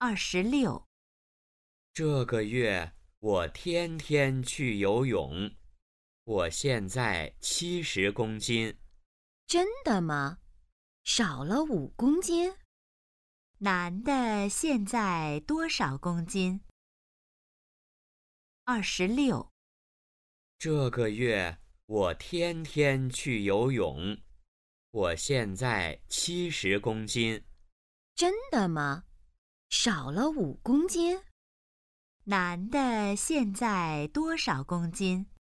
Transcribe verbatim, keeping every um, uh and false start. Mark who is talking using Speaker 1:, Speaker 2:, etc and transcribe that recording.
Speaker 1: 二十六，
Speaker 2: 这个月我天天去游泳，我现在七十公斤。
Speaker 3: 真的吗？少了五公斤？
Speaker 1: 男的现在多少公斤？二十六，
Speaker 2: 这个月我天天去游泳，我现在七十公斤。
Speaker 3: 真的吗？少了五公斤？
Speaker 1: 男的现在多少公斤？